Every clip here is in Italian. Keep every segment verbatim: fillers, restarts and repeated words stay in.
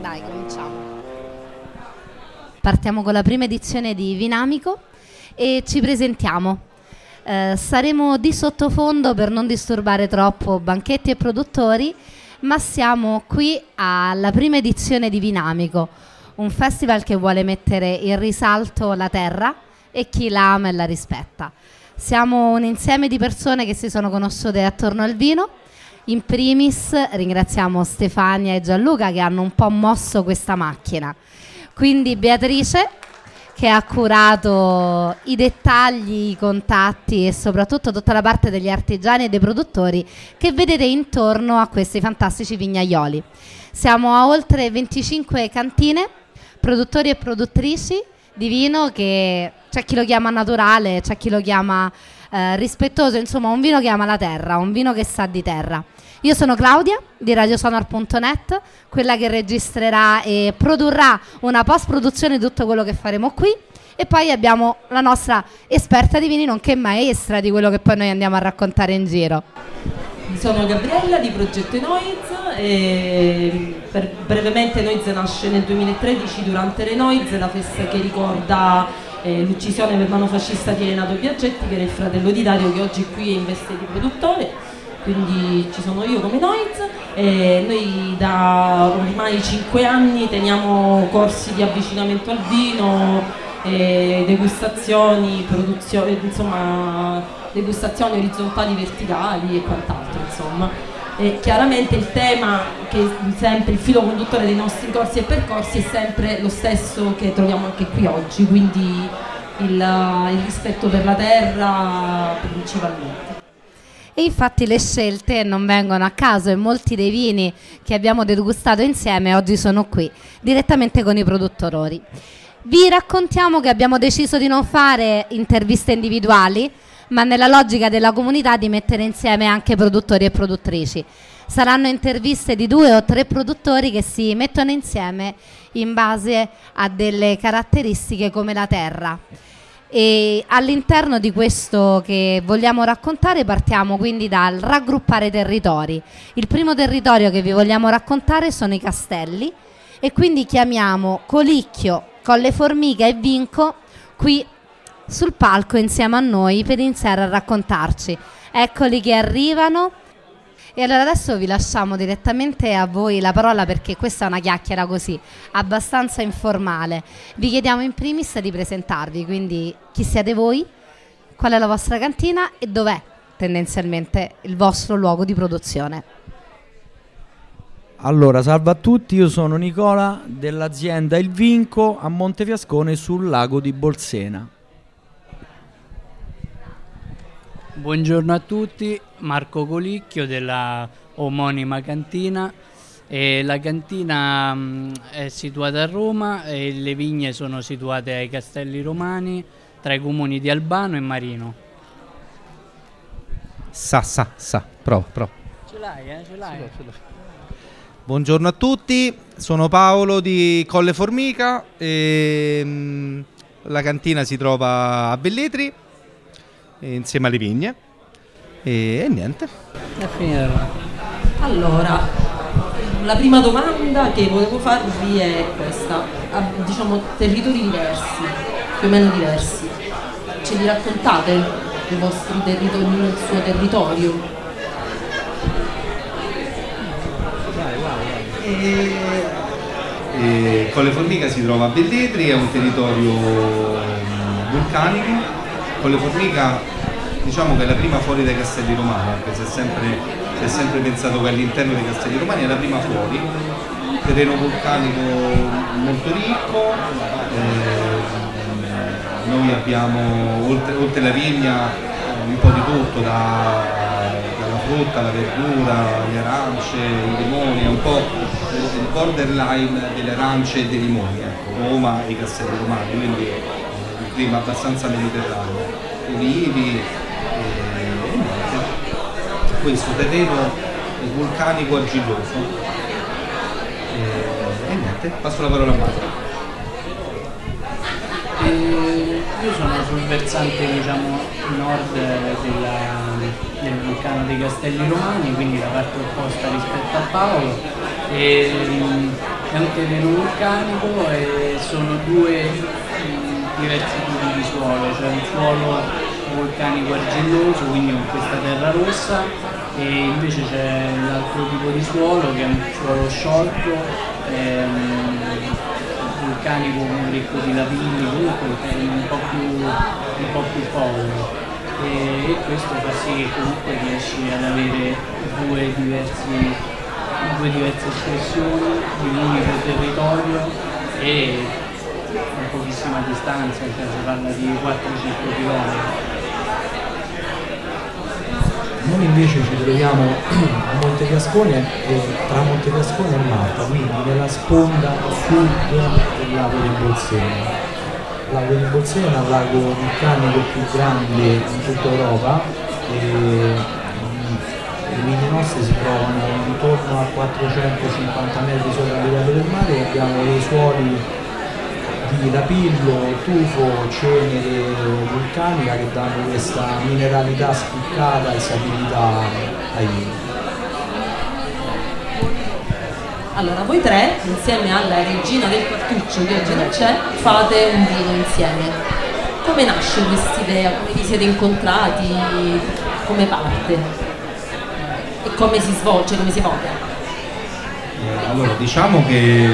Dai, cominciamo. Partiamo con la prima edizione di Vinamico e ci presentiamo. Eh, saremo di sottofondo per non disturbare troppo banchetti e produttori, ma siamo qui alla prima edizione di Vinamico, un festival che vuole mettere in risalto la terra e chi la ama e la rispetta. Siamo un insieme di persone che si sono conosciute attorno al vino. In primis ringraziamo Stefania e Gianluca che hanno un po' mosso questa macchina. Quindi Beatrice, che ha curato i dettagli, i contatti e soprattutto tutta la parte degli artigiani e dei produttori che vedete intorno a questi fantastici vignaioli. Siamo a oltre venticinque cantine, produttori e produttrici di vino, che c'è chi lo chiama naturale, c'è chi lo chiama eh, rispettoso, insomma un vino che ama la terra, un vino che sa di terra. Io sono Claudia di radiosonar punto net, quella che registrerà e produrrà una post-produzione di tutto quello che faremo qui, e poi abbiamo la nostra esperta di vini nonché maestra di quello che poi noi andiamo a raccontare in giro. Sono Gabriella di Progetto Enoiz e per, brevemente Enoiz nasce nel duemilatredici durante l'Enoiz, la festa che ricorda eh, l'uccisione per mano fascista di Renato Biaggetti, che era il fratello di Dario, che oggi qui è in veste di produttore. Quindi ci sono io come Enoiz e noi da ormai cinque anni teniamo corsi di avvicinamento al vino, eh, degustazioni, produzioni, insomma degustazioni orizzontali, verticali e quant'altro, insomma. E chiaramente il tema, che sempre il filo conduttore dei nostri corsi e percorsi, è sempre lo stesso che troviamo anche qui oggi, quindi il, il rispetto per la terra principalmente. E infatti le scelte non vengono a caso e molti dei vini che abbiamo degustato insieme oggi sono qui, direttamente con i produttori. Vi raccontiamo che abbiamo deciso di non fare interviste individuali, ma nella logica della comunità di mettere insieme anche produttori e produttrici. Saranno interviste di due o tre produttori che si mettono insieme in base a delle caratteristiche come la terra. E all'interno di questo che vogliamo raccontare partiamo quindi dal raggruppare territori. Il primo territorio che vi vogliamo raccontare sono i castelli, e quindi chiamiamo Colicchio, Colle Formica e Vinco qui sul palco insieme a noi per iniziare a raccontarci. Eccoli che arrivano. E allora adesso vi lasciamo direttamente a voi la parola, perché questa è una chiacchiera così, abbastanza informale. Vi chiediamo in primis di presentarvi, quindi chi siete voi, qual è la vostra cantina e dov'è tendenzialmente il vostro luogo di produzione. Allora, salve a tutti, io sono Nicola dell'azienda Il Vinco a Montefiascone sul lago di Bolsena. Buongiorno a tutti, Marco Colicchio della omonima cantina. E la cantina mh, è situata a Roma e le vigne sono situate ai Castelli Romani, tra i comuni di Albano e Marino. Sa, sa, sa, prova, prova. Ce l'hai, eh? Ce l'hai? Ce l'ho, ce l'ho. Buongiorno a tutti, sono Paolo di Colle Formica e mh, la cantina si trova a Velletri, insieme alle vigne, e, e niente. È finita là. Allora, la prima domanda che volevo farvi è questa: a, diciamo territori diversi, più o meno diversi, ce li raccontate i vostri territori, il suo territorio? Vai, vai, vai. E, e Colle Formica si trova a Velletri, è un territorio um, vulcanico. Colle Formica, diciamo che è la prima fuori dai Castelli Romani, perché si è sempre, si è sempre pensato che all'interno dei Castelli Romani è la prima fuori, terreno vulcanico molto ricco, eh, noi abbiamo oltre, oltre la vigna un po' di tutto, da, dalla frutta, la verdura, le arance, i limoni, è un po' il borderline delle arance e dei limoni, ecco, Roma e i Castelli Romani, quindi il clima abbastanza mediterraneo, olivi e, e niente. Questo terreno vulcanico argilloso e, e niente, passo la parola a Marco. E io sono sul versante, diciamo, nord della, del vulcano dei Castelli Romani, quindi la parte opposta rispetto a Paolo, e è un terreno vulcanico e sono due mh, diversi tipi di suolo, cioè un suolo vulcanico argilloso, quindi con questa terra rossa, e invece c'è l'altro tipo di suolo che è un suolo sciolto, ehm, vulcanico ricco di lapilli, comunque un po' più, un po' più povero, e, e questo fa sì che comunque riesci ad avere due, diversi, due diverse espressioni di un unico territorio e a pochissima distanza, cioè si parla di quattro cinque chilometri. Noi invece ci troviamo a Montefiascone, e tra Montefiascone e Malta, quindi nella sponda sud del lago di Bolsena. Il lago di Bolsena è il lago vulcanico più grande in tutta Europa e le mine nostre si trovano intorno a quattrocentocinquanta metri sopra il livello del mare e abbiamo dei suoli di rapillo, tufo, cenere vulcanica che danno questa mineralità spiccata e stabilità ai vini. Allora, voi tre, insieme alla regina del Quartuccio che oggi non c'è, fate un vino insieme. Come nasce questa idea? Come vi siete incontrati? Come parte? E come si svolge, come si vota? Allora, diciamo che,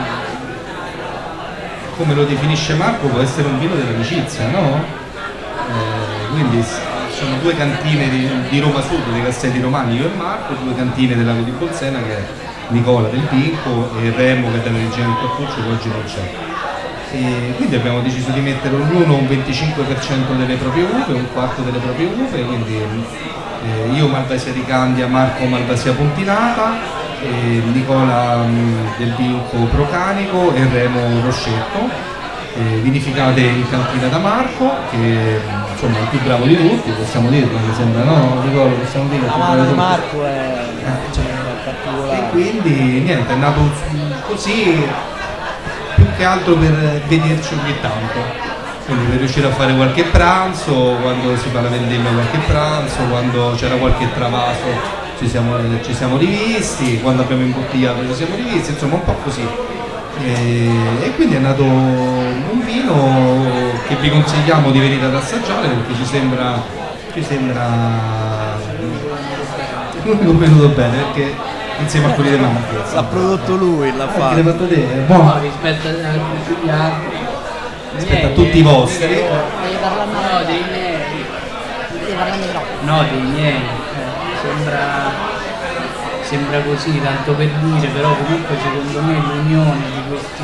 come lo definisce Marco, può essere un vino dell'amicizia, no? Eh, quindi sono due cantine di, di Roma Sud, dei Castelli Romani, io e Marco, due cantine del lago di Bolsena, che è Nicola del Vinco e Remo, che è della regina del Quartuccio, che oggi non c'è. E quindi abbiamo deciso di mettere ognuno un venticinque per cento delle proprie uve, un quarto delle proprie uve, quindi eh, io Malvasia di Candia, Marco Malvasia Pontinata, e Nicola mh, del Vinco Procanico e Remo Roscetto, eh, vinificate in cantina da Marco, che insomma è il più bravo di tutti, possiamo dirlo, mi sembra, no? Nicola, possiamo dire, la mano di Marco è, eh, cioè, particolare. E quindi niente, è nato così più che altro per vederci ogni tanto, quindi per riuscire a fare qualche pranzo, quando si fa la vendemmia qualche pranzo, quando c'era qualche travaso ci siamo, ci siamo rivisti, quando abbiamo imbottigliato ci siamo rivisti, insomma un po' così. E, e quindi è nato un vino che vi consigliamo di venire ad assaggiare perché ci sembra, ci sembra non venuto bene, perché insieme a quelli dei Marquez L'ha prodotto lui, l'ha fatto. L'hai fatto te? No, no, rispetto a tutti gli altri, rispetto a tutti i vostri. Devi parlare no, dei miei, devi parlare troppo. no, dei miei, eh, sembra, sembra così, tanto per dire, però comunque secondo me l'unione di questi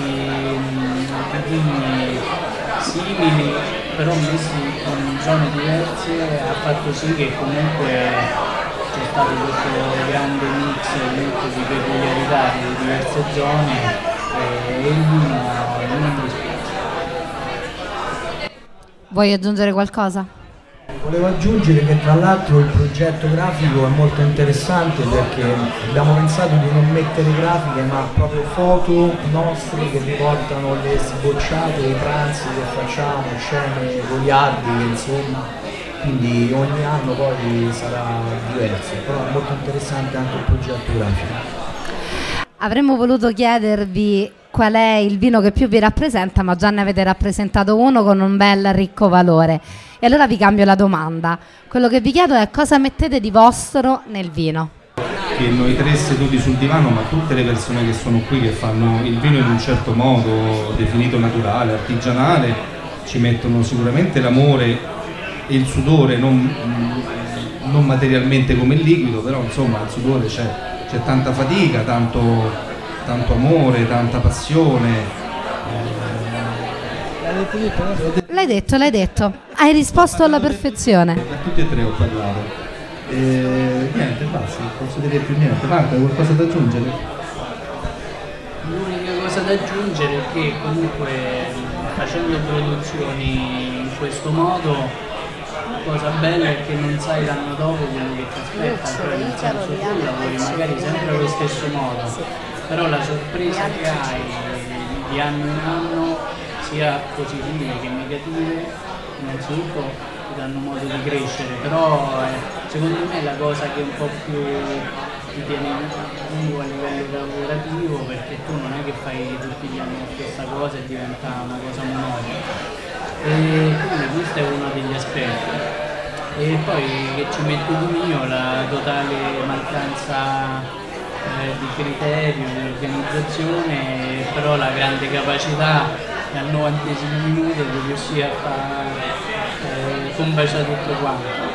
vini simili, però messi in zone diverse, ha fatto sì che comunque c'è stato questo grande mix di peculiarità di diverse zone e il vino non mi spiace. Vuoi aggiungere qualcosa? Volevo aggiungere che tra l'altro il progetto grafico è molto interessante perché abbiamo pensato di non mettere grafiche ma proprio foto nostre che ricordano le sbocciate, i pranzi che facciamo, scene goliardiche, insomma. Quindi ogni anno poi sarà diverso, però è molto interessante anche il progetto grafico. Avremmo voluto chiedervi qual è il vino che più vi rappresenta, ma già ne avete rappresentato uno con un bel ricco valore. E allora vi cambio la domanda. Quello che vi chiedo è cosa mettete di vostro nel vino? Che noi tre seduti sul divano, ma tutte le persone che sono qui, che fanno il vino in un certo modo, definito naturale, artigianale, ci mettono sicuramente l'amore e il sudore, non, non materialmente come il liquido, però insomma il sudore c'è, c'è tanta fatica, tanto, tanto amore, tanta passione. L'hai detto, l'hai detto. Hai risposto alla perfezione. Per tutti e tre ho parlato. E, niente, basta, non posso dire più niente. Marco, hai qualcosa da aggiungere? L'unica cosa da aggiungere è che comunque facendo produzioni in questo modo, la cosa bella è che non sai l'anno dopo quello che ti aspetta, cioè nel senso tu lavori magari sempre allo stesso modo, però la sorpresa che hai di anno in anno, sia positive che negative, innanzitutto ti danno modo di crescere, però eh, secondo me è la cosa che un po' più ti tiene lungo a livello lavorativo, perché tu non è che fai tutti gli anni la stessa cosa e diventa una cosa monotona. E quindi questo è uno degli aspetti. E poi che ci mette di mio la totale mancanza eh, di criterio, di organizzazione, però la grande capacità al novantesimo minuto di riuscire a fare eh, combaciare tutto quanto.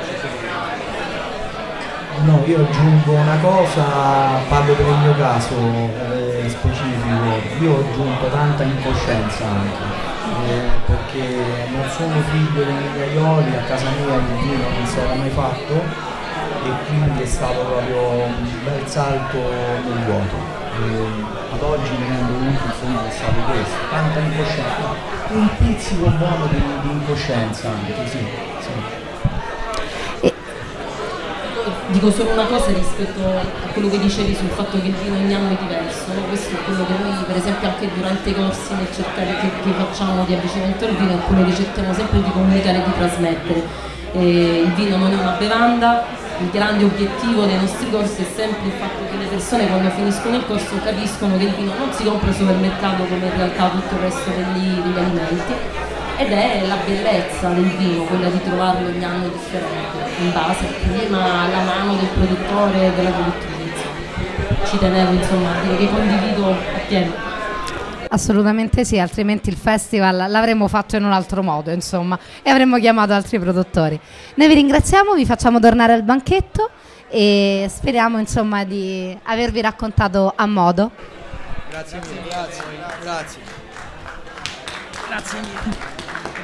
No, io aggiungo una cosa, parlo per il mio caso eh, specifico, io ho aggiunto tanta incoscienza anche, eh, perché non sono figlio dei migliaioli, a casa mia il vino non si era mai fatto e quindi è stato proprio un bel salto nel vuoto. Eh, ad oggi mi rendo conto insomma che è stato questo, tanta incoscienza, un pizzico buono di, di incoscienza anche, sì, sì. Dico solo una cosa rispetto a quello che dicevi sul fatto che il vino ogni anno è diverso, no? Questo è quello che noi per esempio anche durante i corsi nel cercare che, che facciamo di avvicinamento al vino è quello che cerchiamo sempre di comunicare e di trasmettere. Eh, il vino non è una bevanda, il grande obiettivo dei nostri corsi è sempre il fatto che le persone quando finiscono il corso capiscono che il vino non si compra al supermercato come in realtà tutto il resto degli, degli alimenti, ed è la bellezza del vino, quella di trovarlo ogni anno differente, in base al clima, alla mano del produttore e della produttrice. Ci tenevo insomma a dire che condivido appieno. Assolutamente sì, altrimenti il festival l'avremmo fatto in un altro modo, insomma, e avremmo chiamato altri produttori. Noi vi ringraziamo, vi facciamo tornare al banchetto e speriamo insomma di avervi raccontato a modo. Grazie mille, grazie, grazie. Grazie mille.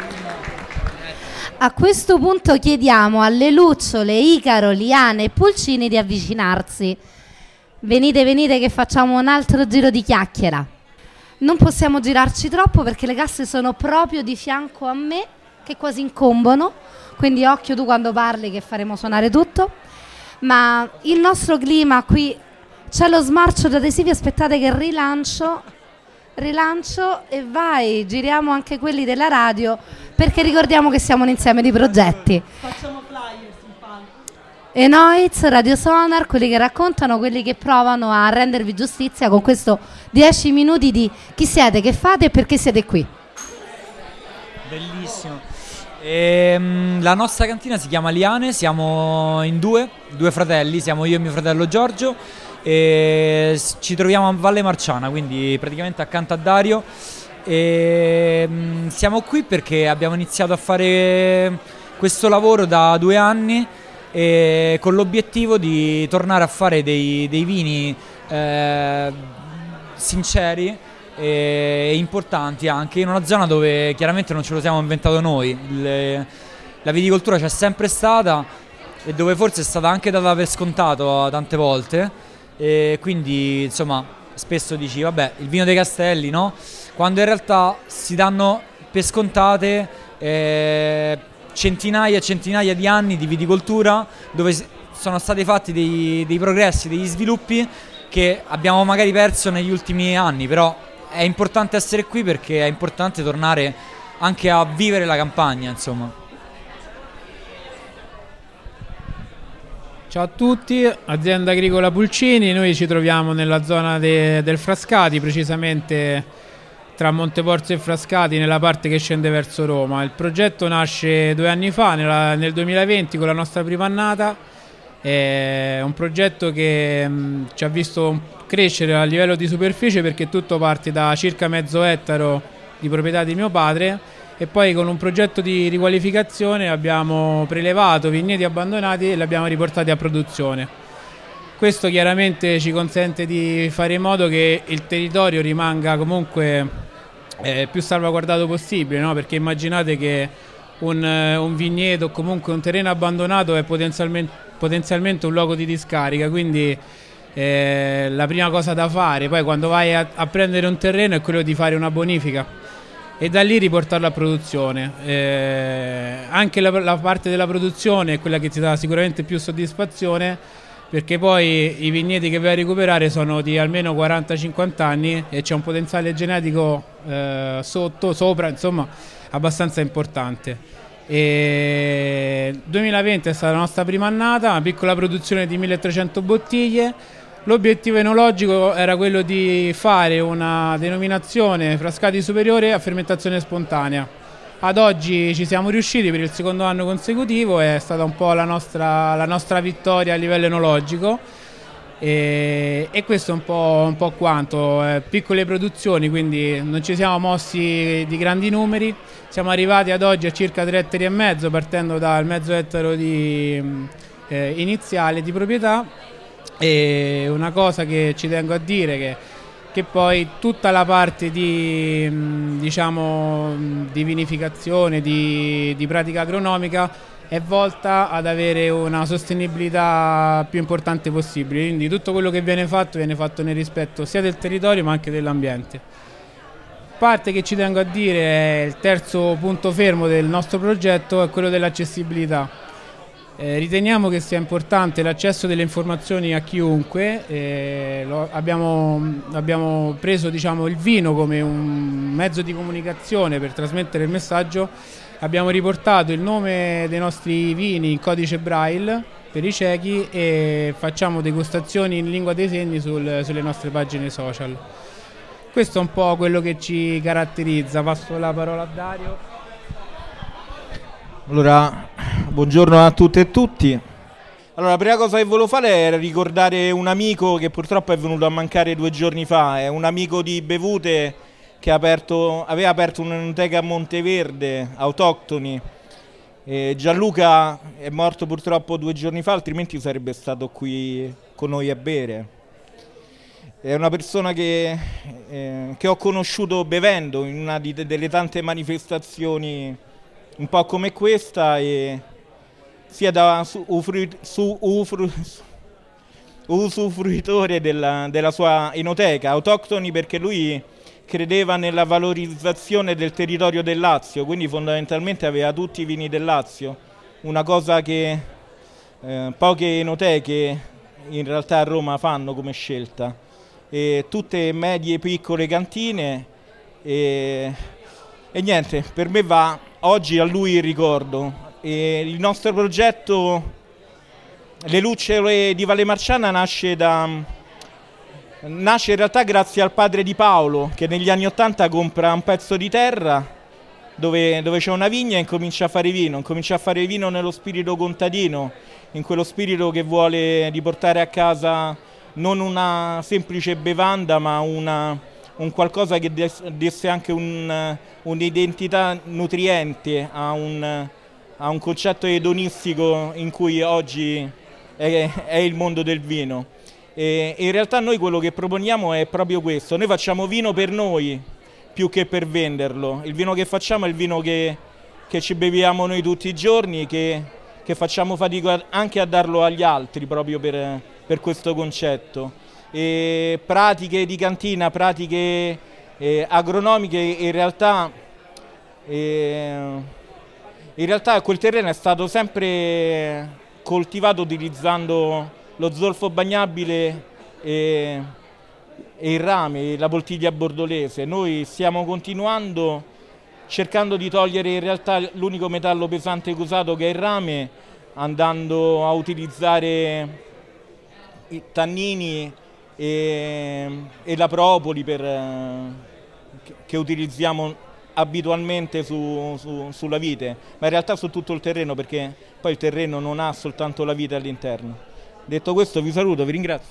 A questo punto chiediamo alle lucciole, Icaro, Liane e Pulcini di avvicinarsi. Venite, venite che facciamo un altro giro di chiacchiera. Non possiamo girarci troppo perché le casse sono proprio di fianco a me, che quasi incombono, quindi occhio tu quando parli che faremo suonare tutto. Ma il nostro clima qui, c'è lo smarcio di adesivi, aspettate che rilancio, rilancio e vai, giriamo anche quelli della radio, perché ricordiamo che siamo un insieme di progetti. Facciamo flyers in palco. Enoiz, Radio Sonar, quelli che raccontano, quelli che provano a rendervi giustizia con questo dieci minuti di chi siete, che fate e perché siete qui. Bellissimo. Ehm, la nostra cantina si chiama Liane, siamo in due, due fratelli, siamo io e mio fratello Giorgio e ci troviamo a Valle Marciana, quindi praticamente accanto a Dario. E siamo qui perché abbiamo iniziato a fare questo lavoro da due anni e con l'obiettivo di tornare a fare dei, dei vini eh, sinceri e importanti anche in una zona dove chiaramente non ce lo siamo inventato noi. Il, la viticoltura c'è sempre stata e dove forse è stata anche data per scontato tante volte e quindi insomma spesso dici vabbè il vino dei castelli, no? Quando in realtà si danno per scontate eh, centinaia e centinaia di anni di viticoltura dove sono stati fatti dei, dei progressi, degli sviluppi che abbiamo magari perso negli ultimi anni, però è importante essere qui perché è importante tornare anche a vivere la campagna, insomma. Ciao a tutti, azienda agricola Pulcini, noi ci troviamo nella zona de, del Frascati, precisamente tra Monteporzio e Frascati, nella parte che scende verso Roma. Il progetto nasce due anni fa, nella, nel duemilaventi, con la nostra prima annata. È un progetto che mh, ci ha visto crescere a livello di superficie perché tutto parte da circa mezzo ettaro di proprietà di mio padre e poi con un progetto di riqualificazione abbiamo prelevato vigneti abbandonati e li abbiamo riportati a produzione. Questo chiaramente ci consente di fare in modo che il territorio rimanga comunque eh, più salvaguardato possibile, no? Perché immaginate che un, un vigneto o comunque un terreno abbandonato è potenzialmente, potenzialmente un luogo di discarica, quindi eh, la prima cosa da fare poi quando vai a, a prendere un terreno è quello di fare una bonifica e da lì riportarlo a produzione. Eh, anche la, la parte della produzione è quella che ti dà sicuramente più soddisfazione, perché poi i vigneti che vai a recuperare sono di almeno quaranta cinquanta anni e c'è un potenziale genetico eh, sotto, sopra, insomma abbastanza importante. E duemilaventi è stata la nostra prima annata, una piccola produzione di milletrecento bottiglie, L'obiettivo enologico era quello di fare una denominazione Frascati superiore a fermentazione spontanea. Ad oggi ci siamo riusciti per il secondo anno consecutivo, è stata un po' la nostra, la nostra vittoria a livello enologico e, e questo è un po', un po' quanto. Eh, piccole produzioni, quindi non ci siamo mossi di grandi numeri, siamo arrivati ad oggi a circa tre ettari e mezzo partendo dal mezzo ettaro di, eh, iniziale di proprietà. E una cosa che ci tengo a dire che che poi tutta la parte di, diciamo, di vinificazione, di, di pratica agronomica è volta ad avere una sostenibilità più importante possibile, quindi tutto quello che viene fatto viene fatto nel rispetto sia del territorio ma anche dell'ambiente. Parte che ci tengo a dire è il terzo punto fermo del nostro progetto, è quello dell'accessibilità. Eh, riteniamo che sia importante l'accesso delle informazioni a chiunque, eh, lo, abbiamo, abbiamo preso diciamo, il vino come un mezzo di comunicazione per trasmettere il messaggio, abbiamo riportato il nome dei nostri vini in codice Braille per i ciechi e facciamo degustazioni in lingua dei segni sul, sulle nostre pagine social. Questo è un po' quello che ci caratterizza, passo la parola a Dario. Allora, buongiorno a tutte e tutti. Allora, la prima cosa che volevo fare era ricordare un amico che purtroppo è venuto a mancare due giorni fa. È un amico di Bevute che ha aperto, aveva aperto un'enoteca a Monteverde, autoctoni. E Gianluca è morto purtroppo due giorni fa, altrimenti sarebbe stato qui con noi a bere. È una persona che, eh, che ho conosciuto bevendo in una di, delle tante manifestazioni un po' come questa, e sia da su, ufru, su, ufru, usufruitore della, della sua enoteca, autoctoni perché lui credeva nella valorizzazione del territorio del Lazio, quindi fondamentalmente aveva tutti i vini del Lazio, una cosa che eh, poche enoteche in realtà a Roma fanno come scelta, e tutte medie piccole cantine e, e niente, per me va oggi a lui il ricordo. E il nostro progetto Le Lucciole di Valle Marciana nasce da nasce in realtà grazie al padre di Paolo, che negli anni ottanta compra un pezzo di terra dove, dove c'è una vigna e incomincia a fare vino, incomincia a fare vino nello spirito contadino, in quello spirito che vuole riportare a casa non una semplice bevanda ma una, un qualcosa che desse anche un, un'identità nutriente a un, a un concetto edonistico in cui oggi è, è il mondo del vino. E in realtà noi quello che proponiamo è proprio questo: noi facciamo vino per noi più che per venderlo. Il vino che facciamo è il vino che, che ci beviamo noi tutti i giorni, che, che facciamo fatica anche a darlo agli altri proprio per, per questo concetto. E pratiche di cantina, pratiche eh, agronomiche, in realtà, eh, in realtà quel terreno è stato sempre coltivato utilizzando lo zolfo bagnabile e, e il rame, la poltiglia bordolese. Noi stiamo continuando cercando di togliere in realtà l'unico metallo pesante usato, che è il rame, andando a utilizzare i tannini e, e la propoli per, che, che utilizziamo abitualmente su, su, sulla vite, ma in realtà su tutto il terreno, perché poi il terreno non ha soltanto la vite all'interno. Detto questo vi saluto, vi ringrazio.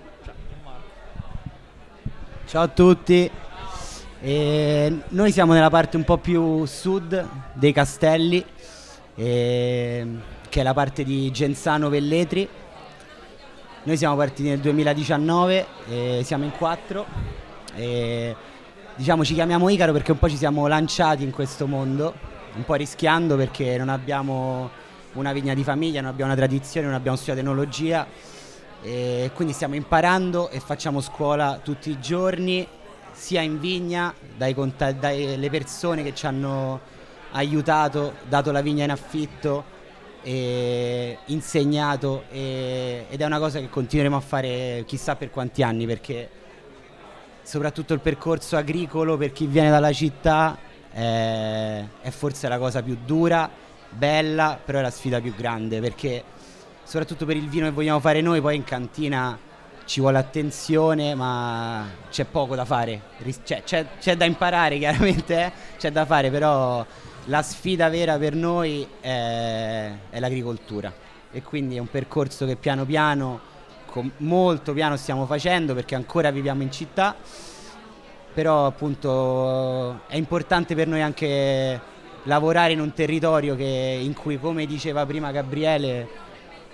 Ciao a tutti, e noi siamo nella parte un po' più sud dei Castelli, e, che è la parte di Genzano Velletri. Noi siamo partiti nel duemiladiciannove, e siamo in quattro, e, diciamo ci chiamiamo Icaro perché un po' ci siamo lanciati in questo mondo, un po' rischiando perché non abbiamo una vigna di famiglia, non abbiamo una tradizione, non abbiamo studiato enologia, e quindi stiamo imparando e facciamo scuola tutti i giorni, sia in vigna, dai conta- dalle persone che ci hanno aiutato, dato la vigna in affitto, e insegnato, e, ed è una cosa che continueremo a fare chissà per quanti anni, perché soprattutto il percorso agricolo per chi viene dalla città è, è forse la cosa più dura, bella, però è la sfida più grande, perché soprattutto per il vino che vogliamo fare noi, poi in cantina ci vuole attenzione, ma c'è poco da fare. Ris- c'è, c'è, c'è da imparare chiaramente, eh? C'è da fare, però la sfida vera per noi è, è l'agricoltura, e quindi è un percorso che piano piano, con molto piano stiamo facendo, perché ancora viviamo in città, però appunto è importante per noi anche lavorare in un territorio che, in cui, come diceva prima Gabriele,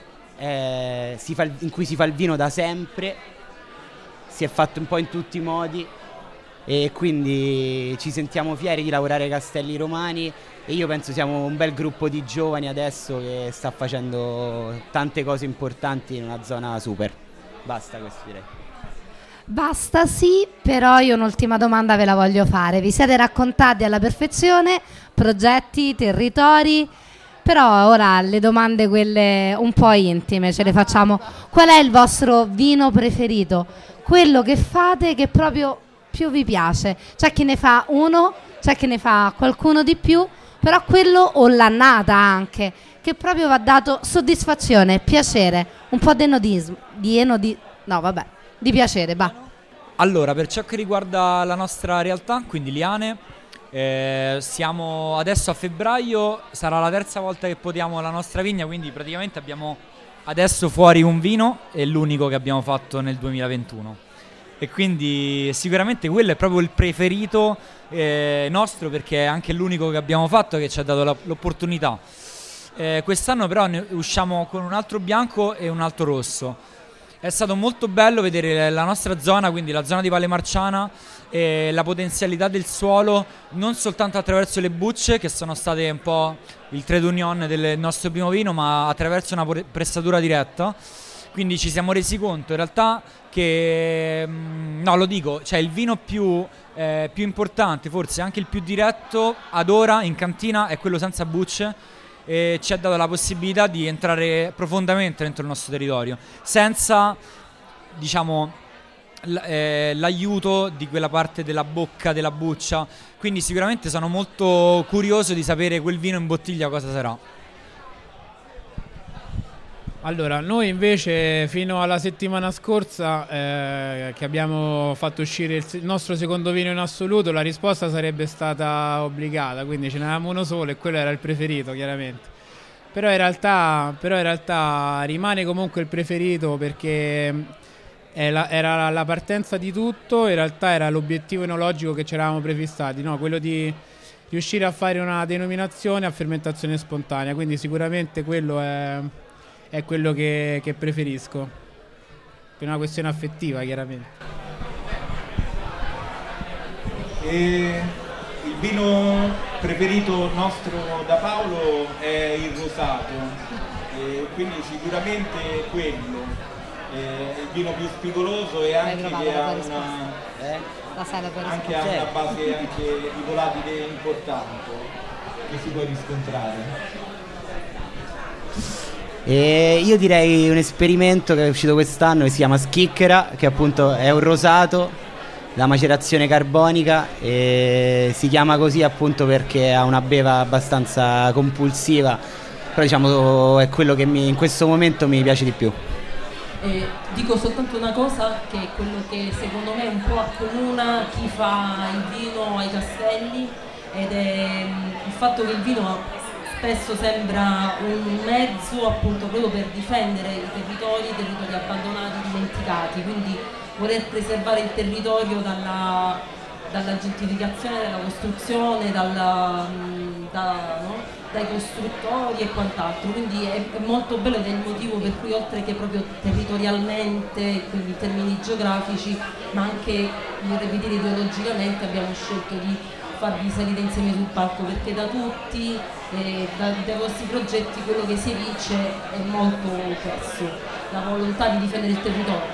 Eh, si fa il, in cui si fa il vino da sempre, si è fatto un po' in tutti i modi, e quindi ci sentiamo fieri di lavorare ai Castelli Romani, e io penso siamo un bel gruppo di giovani adesso che sta facendo tante cose importanti in una zona super. Basta questo, direi. Basta, sì, però io un'ultima domanda ve la voglio fare. Vi siete raccontati alla perfezione progetti, territori, però ora le domande, quelle un po' intime, ce le facciamo. Qual è il vostro vino preferito? Quello che fate che proprio più vi piace? C'è chi ne fa uno, c'è chi ne fa qualcuno di più, però quello, o l'annata anche, che proprio va dato soddisfazione, piacere, un po' di enodismo, di enodi, no vabbè, di piacere, va. Allora, per ciò che riguarda la nostra realtà, quindi Liane, Eh, siamo adesso a febbraio, sarà la terza volta che potiamo la nostra vigna, quindi praticamente abbiamo adesso fuori un vino, è l'unico che abbiamo fatto nel duemilaventuno, e quindi sicuramente quello è proprio il preferito eh, nostro, perché è anche l'unico che abbiamo fatto, che ci ha dato la, l'opportunità. Eh, quest'anno però ne usciamo con un altro bianco e un altro rosso. È stato molto bello vedere la nostra zona, quindi la zona di Valle Marciana, e la potenzialità del suolo, non soltanto attraverso le bucce, che sono state un po' il trade union del nostro primo vino, ma attraverso una pressatura diretta. Quindi ci siamo resi conto in realtà che, no, lo dico, cioè il vino più, eh, più importante, forse anche il più diretto ad ora in cantina, è quello senza bucce, e ci ha dato la possibilità di entrare profondamente dentro il nostro territorio senza, diciamo, l- eh, l'aiuto di quella parte della bocca, della buccia. Quindi sicuramente sono molto curioso di sapere quel vino in bottiglia cosa sarà. Allora, noi invece fino alla settimana scorsa eh, che abbiamo fatto uscire il, il nostro secondo vino in assoluto, la risposta sarebbe stata obbligata, quindi ce n'avevamo uno solo e quello era il preferito, chiaramente. Però in realtà, però in realtà rimane comunque il preferito, perché è la, era la partenza di tutto, in realtà era l'obiettivo enologico che ci eravamo prefissati, no? Quello di riuscire a fare una denominazione a fermentazione spontanea, quindi sicuramente quello è... è quello che, che preferisco, per una questione affettiva, chiaramente. E il vino preferito nostro da Paolo è il rosato, e quindi sicuramente quello è il vino più spigoloso, e anche che ha una, eh? anche ha una base anche di volatile importante che si può riscontrare. E io direi un esperimento che è uscito quest'anno che si chiama Schicchera, che appunto è un rosato da macerazione carbonica, e si chiama così appunto perché ha una beva abbastanza compulsiva, però diciamo è quello che mi, in questo momento mi piace di più. Eh, dico soltanto una cosa, che è quello che secondo me un po' accomuna chi fa il vino ai castelli, ed è il fatto che il vino spesso sembra un mezzo appunto proprio per difendere i territori, i territori abbandonati, dimenticati, quindi voler preservare il territorio dalla, dalla gentrificazione, dalla costruzione, dalla, da, no? dai costruttori e quant'altro, quindi è, è molto bello, ed è il motivo per cui oltre che proprio territorialmente, quindi in termini geografici, ma anche, vorrei dire, ideologicamente abbiamo scelto di farvi salire insieme sul palco, perché da tutti, eh, da, dai vostri progetti, quello che si dice è molto questo, la volontà di difendere il territorio.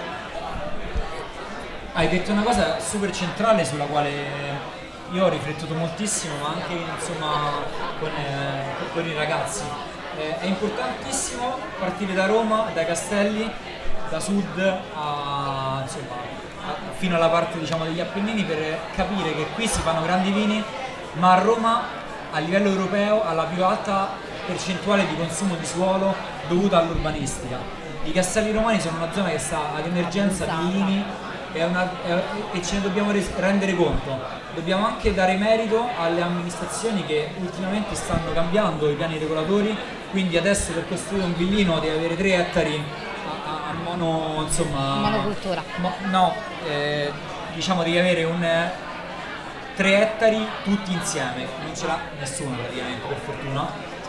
Hai detto una cosa super centrale sulla quale io ho riflettuto moltissimo, ma anche insomma con, eh, con i ragazzi. Eh, è importantissimo partire da Roma, dai castelli, da sud a, insomma, fino alla parte, diciamo, degli Appennini, per capire che qui si fanno grandi vini, ma a Roma a livello europeo ha la più alta percentuale di consumo di suolo dovuta all'urbanistica. i Castelli Romani sono una zona che sta ad emergenza di vini e, una, e ce ne dobbiamo res- rendere conto. Dobbiamo anche dare merito alle amministrazioni che ultimamente stanno cambiando i piani regolatori, quindi adesso per costruire un villino devi avere tre ettari a, a, a mono, insomma... Monocultura. Mo, no, eh, diciamo devi avere un... tre ettari tutti insieme, non ce l'ha nessuno praticamente, per fortuna.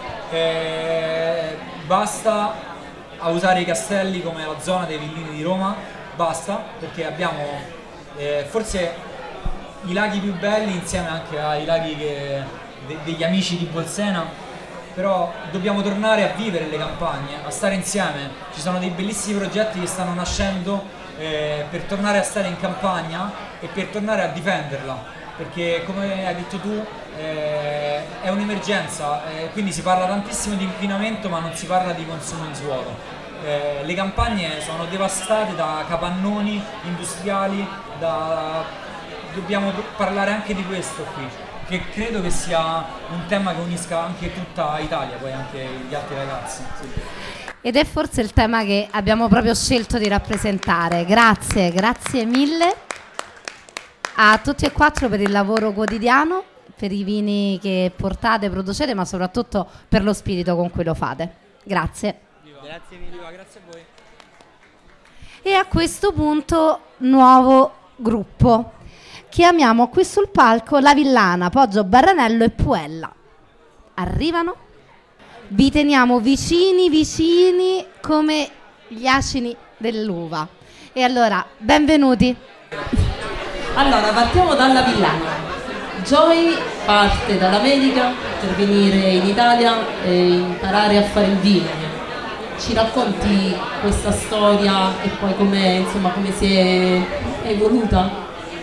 Eh, basta a usare i castelli come la zona dei villini di Roma, basta, perché abbiamo eh, forse i laghi più belli insieme anche ai laghi che, de, degli amici di Bolsena, però dobbiamo tornare a vivere le campagne, a stare insieme. Ci sono dei bellissimi progetti che stanno nascendo eh, per tornare a stare in campagna e per tornare a difenderla, perché come hai detto tu eh, è un'emergenza, eh, quindi si parla tantissimo di inquinamento ma non si parla di consumo in suolo. Eh, le campagne sono devastate da capannoni industriali, da... dobbiamo parlare anche di questo qui, che credo che sia un tema che unisca anche tutta Italia, poi anche gli altri ragazzi. Sì. Ed è forse il tema che abbiamo proprio scelto di rappresentare. Grazie, grazie mille a tutti e quattro per il lavoro quotidiano, per i vini che portate, producete, ma soprattutto per lo spirito con cui lo fate. Grazie. Viva. Grazie mille, grazie a voi. E a questo punto nuovo gruppo. Chiamiamo qui sul palco La Villana, Poggio Barranello e Puella. Arrivano? Vi teniamo vicini vicini come gli acini dell'uva. E allora, benvenuti. Allora, partiamo dalla Villana. Joy parte dall'America per venire in Italia e imparare a fare il vino. Ci racconti questa storia e poi come, insomma, come si è evoluta?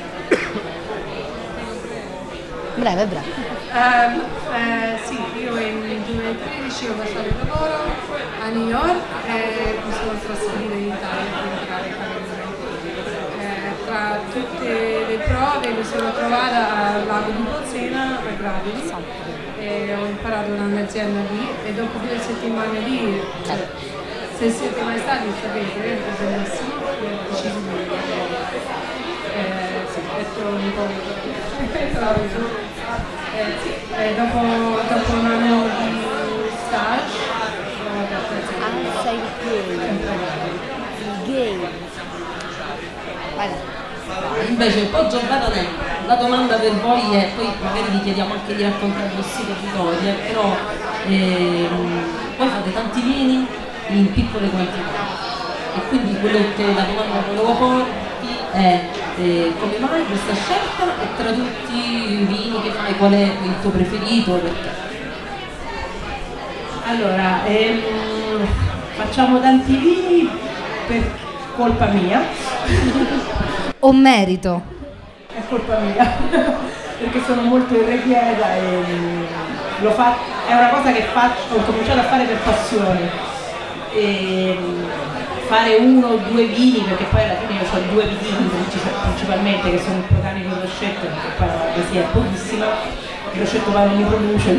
Breve, breve. Uh, eh, sì, io nel duemilatredici ho lasciato il lavoro a New York e mi sono trasferita in Italia per imparare a fare il vino. Eh, tra tutte le prove mi sono trovata al lago di Bolsena, a Gravili, e ho imparato un'azienda lì e dopo due settimane lì, cioè, se siete mai stati sapete, è bellissimo, ho deciso di venire. Eh, sì, detto un po' eh, sì, eh, dopo, dopo un anno di stage ah, sei gay il gay. Invece Poggio Barranello, la domanda per voi è, poi magari vi chiediamo anche di raccontare il vostro territorio, eh, però ehm, voi fate tanti vini in piccole quantità e quindi quello che la domanda che volevo porti è eh, come mai questa scelta e tra tutti i vini che fai qual è il tuo preferito? Perché? Allora, ehm, facciamo tanti vini per colpa mia o merito? È colpa mia perché sono molto irrequieta e lo fa, è una cosa che faccio, ho cominciato a fare per passione. E, fare uno o due vini, perché poi alla fine io ho due vini principalmente che sono il Procanico e il Roscetto, perché poi la poesia è pochissima, il Roscetto poi non mi produce,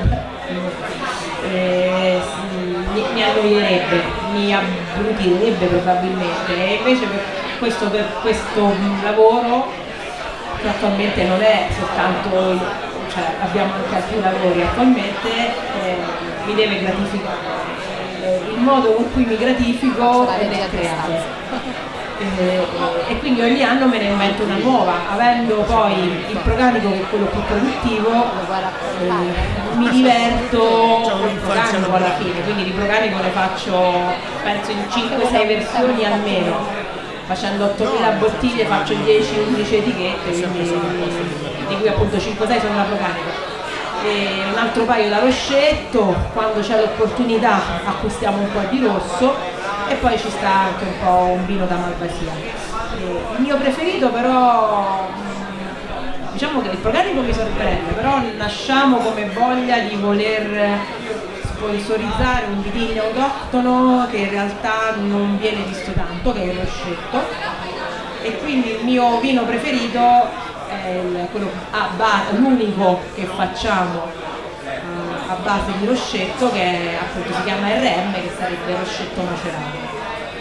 eh, mi, mi annoierebbe, mi abbrutirebbe probabilmente, e invece per questo, per questo lavoro, che attualmente non è soltanto, cioè abbiamo anche altri lavori attualmente, eh, mi deve gratificare. Il modo con cui mi gratifico è del creare e, e quindi ogni anno me ne invento una nuova, avendo poi il Procanico che è quello più produttivo, eh, mi diverto con il Procanico alla fine, quindi di Procanico ne faccio penso in cinque sei versioni almeno, facendo ottomila bottiglie faccio dieci undici etichette, quindi, di cui appunto cinque sei sono la Procanico. E un altro paio da Roscetto, quando c'è l'opportunità acquistiamo un po' di rosso e poi ci sta anche un po' un vino da Malvasia. E il mio preferito però, diciamo che il Procanico mi sorprende, però nasciamo come voglia di voler sponsorizzare un vitigno autoctono che in realtà non viene visto tanto, che è il Roscetto, e quindi il mio vino preferito è quello a base, l'unico che facciamo uh, a base di Roscetto, che è, appunto si chiama R M, che sarebbe Roscetto macerato.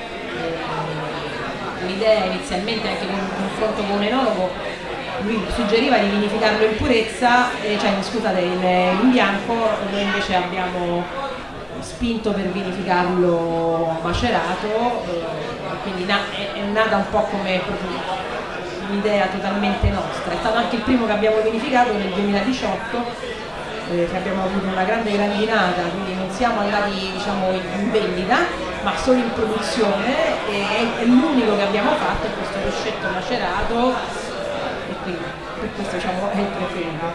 l'idea inizialmente anche con un confronto con un enologo, lui suggeriva di vinificarlo in purezza, eh, cioè scusate, in, in bianco, noi invece abbiamo spinto per vinificarlo macerato, eh, quindi na- è, è nata un po' come proprio un'idea totalmente nostra. È stato anche il primo che abbiamo vinificato nel duemiladiciotto, eh, che abbiamo avuto una grande grandinata, quindi non siamo andati, diciamo, in vendita, ma solo in produzione, e è, è l'unico che abbiamo fatto, è questo prosciutto macerato, e quindi per questo, diciamo, è il preferito.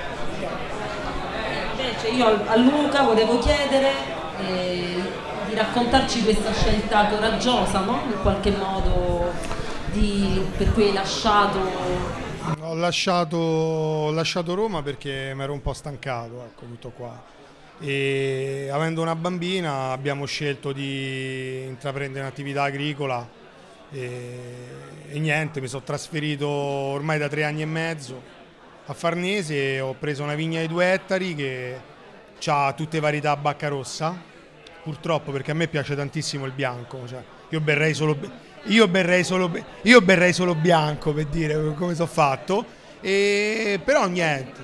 Invece io a Luca volevo chiedere eh, di raccontarci questa scelta coraggiosa, no? In qualche modo, di, per cui hai lasciato... Ho lasciato, ho lasciato Roma perché mi ero un po' stancato, ecco, tutto qua. E avendo una bambina abbiamo scelto di intraprendere un'attività agricola e, e niente, mi sono trasferito ormai da tre anni e mezzo a Farnese e ho preso una vigna di due ettari che ha tutte varietà bacca rossa, purtroppo, perché a me piace tantissimo il bianco, cioè, io berrei solo... Io berrei, solo, io berrei solo bianco, per dire come sono fatto, e, però niente,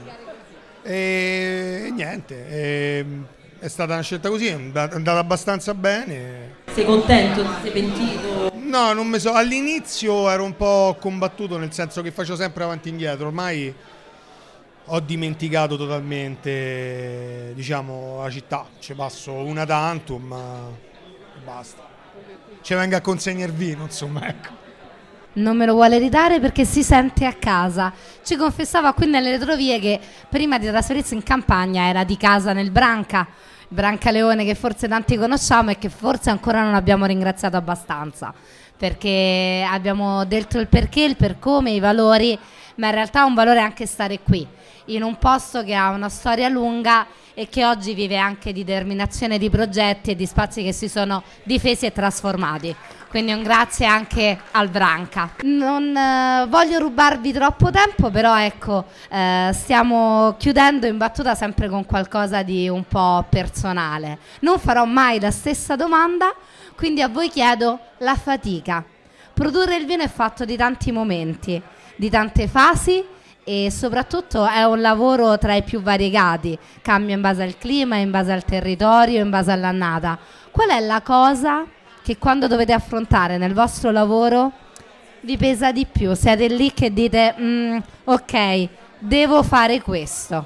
e, niente e, è stata una scelta così, è andata abbastanza bene. Sei contento? Ti sei pentito? No, non mi so, all'inizio ero un po' combattuto, nel senso che faccio sempre avanti e indietro, ormai ho dimenticato totalmente, diciamo, la città, ci passo una tantum, ma basta. Ci venga a consegnare il vino, insomma, ecco. Non me lo vuole ridare perché si sente a casa. Ci confessava qui nelle retrovie che prima di trasferirsi in campagna era di casa nel Branca, Brancaleone, che forse tanti conosciamo e che forse ancora non abbiamo ringraziato abbastanza, perché abbiamo detto il perché, il per come, i valori, ma in realtà è un valore anche stare qui, in un posto che ha una storia lunga e che oggi vive anche di determinazione di progetti e di spazi che si sono difesi e trasformati. Quindi un grazie anche al Branca. Non eh, voglio rubarvi troppo tempo, però ecco, eh, stiamo chiudendo in battuta sempre con qualcosa di un po' personale. Non farò mai la stessa domanda, quindi a voi chiedo la fatica. Produrre il vino è fatto di tanti momenti, di tante fasi, e soprattutto è un lavoro tra i più variegati, cambia in base al clima, in base al territorio, in base all'annata. Qual è la cosa che quando dovete affrontare nel vostro lavoro vi pesa di più? Siete lì che dite mm, ok, devo fare questo.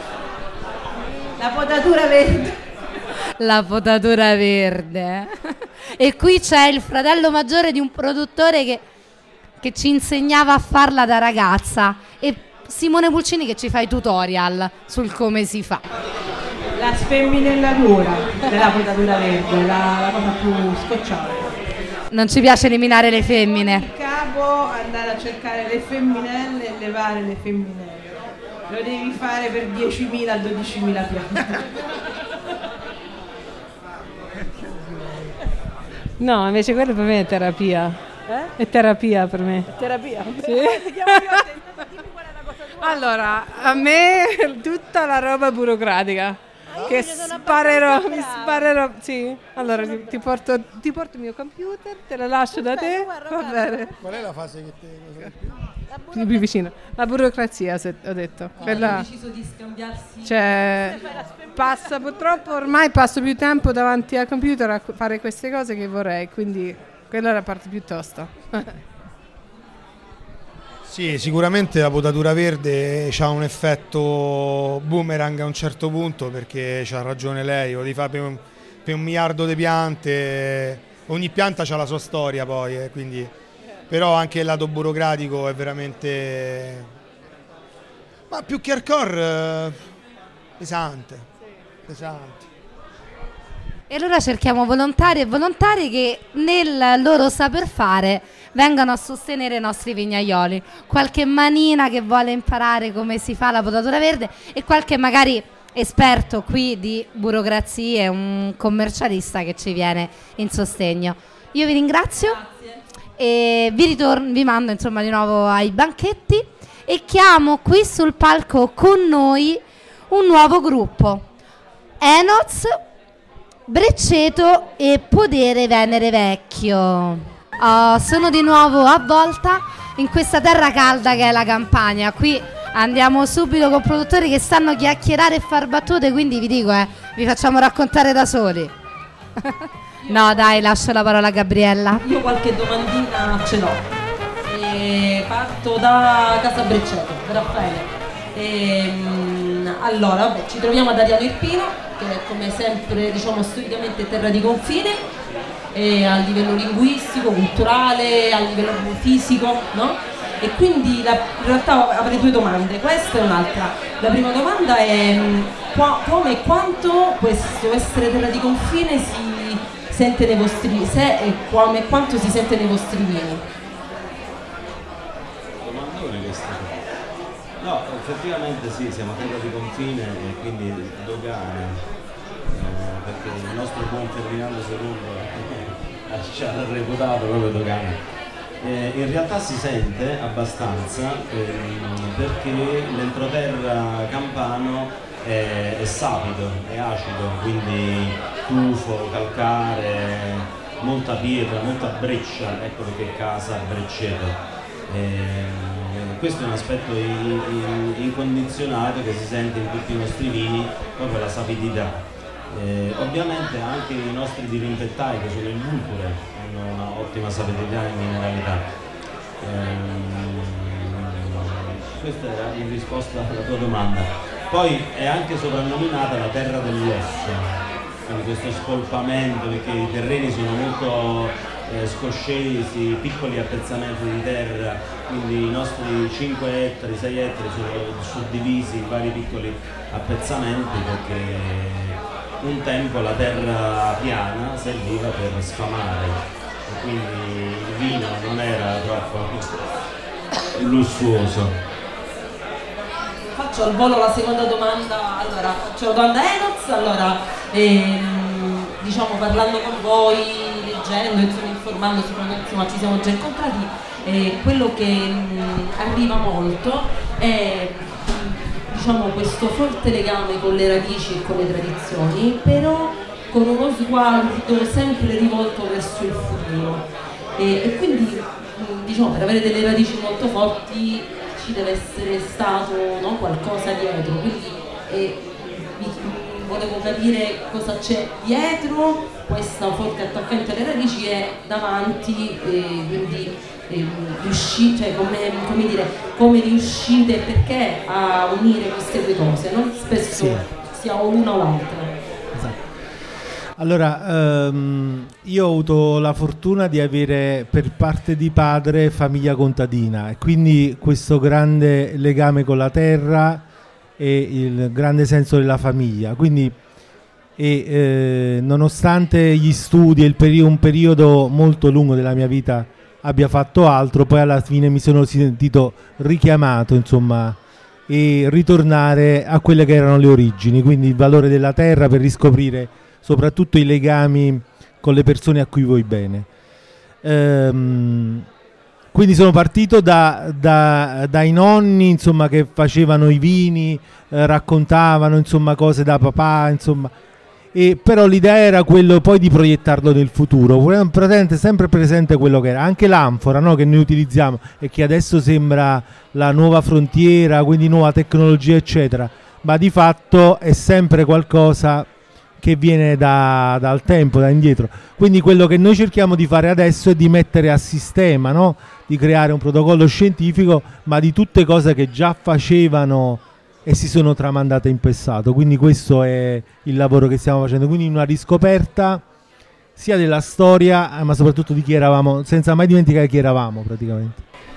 La potatura verde. La potatura verde. E qui c'è il fratello maggiore di un produttore che che ci insegnava a farla da ragazza, e Simone Pulcini che ci fa i tutorial sul come si fa. La sfemminellatura della potatura verde, la, la cosa più scocciata. Non ci piace eliminare le femmine. Il capo, andare a cercare le femminelle e levare le femminelle. Lo devi fare per diecimila dodicimila piante. No, invece quello per me è terapia. Eh? È terapia per me. È terapia? Sì. Allora, a me tutta la roba burocratica. Ah, che sparerò, mi sparerò. Sì. Allora ti, ti, porto, ti porto il mio computer, te lo lascio da te. Va bene. Qual è la fase che te... Più, più vicino. La burocrazia, se, ho detto. No, quella... Ho deciso di scambiarsi. Cioè, passa purtroppo, ormai passo più tempo davanti al computer a fare queste cose che vorrei, quindi quella è la parte più tosta. Sì, sicuramente la potatura verde ha un effetto boomerang a un certo punto, perché c'ha ragione lei, lo devi fare per un, per un miliardo di piante, ogni pianta ha la sua storia poi, eh, quindi, però anche il lato burocratico è veramente, ma più che hardcore, eh, pesante, pesante. E allora cerchiamo volontari e volontari che nel loro saper fare vengano a sostenere i nostri vignaioli. Qualche manina che vuole imparare come si fa la potatura verde e qualche magari esperto qui di burocrazie, un commercialista che ci viene in sostegno. Io vi ringrazio. Grazie. E vi, ritorno, vi mando insomma di nuovo ai banchetti e chiamo qui sul palco con noi un nuovo gruppo. Enoz, Brecceto e Podere Venere Vecchio. Uh, sono di nuovo a Volta in questa terra calda che è la Campania. Qui andiamo subito con produttori che sanno chiacchierare e far battute, quindi vi dico, eh, vi facciamo raccontare da soli. No, dai, lascio la parola a Gabriella. Io qualche domandina ce l'ho. E parto da Casa Brecceto, Raffaele. E, allora, vabbè, ci troviamo ad Ariano Irpino, che è come sempre, diciamo, storicamente terra di confine, e a livello linguistico, culturale, a livello fisico, no? E quindi la, in realtà avrei due domande, questa e un'altra. La prima domanda è qua, come e quanto questo essere terra di confine si sente nei vostri, se e come e quanto si sente nei vostri vini? Domandone questa. No, effettivamente sì, siamo terra di confine e quindi dogane, eh, perché il nostro buon Ferdinando secondo ci ha reputato proprio dogane. Eh, in realtà si sente abbastanza ehm, perché l'entroterra campano è, è sapido, è acido, quindi tufo, calcare, molta pietra, molta breccia, ecco perché casa Brecceto. Eh, questo è un aspetto in, in, incondizionato che si sente in tutti i nostri vini, proprio la sapidità. Eh, ovviamente anche i nostri dirimpettai, che sono il Vulture, hanno una ottima sapidità e mineralità. Eh, questa era in risposta alla tua domanda. Poi è anche soprannominata la terra dell'osso, quindi questo spolpamento, perché i terreni sono molto Eh, scoscesi, piccoli appezzamenti di terra, quindi i nostri cinque ettari, sei ettari sono suddivisi in vari piccoli appezzamenti perché un tempo la terra piana serviva per sfamare e quindi il vino non era troppo lussuoso. Faccio al volo la seconda domanda. Allora, faccio la domanda a Enoz. Allora, ehm, diciamo, parlando con voi, leggendo, insomma, informandosi, insomma, ci siamo già incontrati, eh, quello che mh, arriva molto è, mh, diciamo, questo forte legame con le radici e con le tradizioni, però con uno sguardo sempre rivolto verso il futuro. E, e quindi, mh, diciamo, per avere delle radici molto forti ci deve essere stato, no, qualcosa dietro. Quindi eh, mi, volevo capire cosa c'è dietro questa forte attaccamento alle radici e davanti, eh, quindi eh, riusci, cioè come, come, dire, come riuscite e perché a unire queste due cose, no? Spesso sì, sia o una o l'altra. Esatto. Allora, ehm, io ho avuto la fortuna di avere per parte di padre famiglia contadina e quindi questo grande legame con la terra e il grande senso della famiglia, quindi e, eh, nonostante gli studi e il peri- un periodo molto lungo della mia vita abbia fatto altro, poi alla fine mi sono sentito richiamato, insomma, e ritornare a quelle che erano le origini, quindi il valore della terra per riscoprire soprattutto i legami con le persone a cui vuoi bene. Ehm, quindi sono partito da, da, dai nonni, insomma, che facevano i vini, eh, raccontavano, insomma, cose da papà, insomma, e però l'idea era quello poi di proiettarlo nel futuro, presente, sempre presente quello che era, anche l'anfora, no, che noi utilizziamo e che adesso sembra la nuova frontiera, quindi nuova tecnologia eccetera, ma di fatto è sempre qualcosa che viene da, dal tempo, da indietro. Quindi quello che noi cerchiamo di fare adesso è di mettere a sistema, no? Di creare un protocollo scientifico, ma di tutte cose che già facevano e si sono tramandate in passato. Quindi questo è il lavoro che stiamo facendo, quindi una riscoperta sia della storia, ma soprattutto di chi eravamo, senza mai dimenticare chi eravamo praticamente.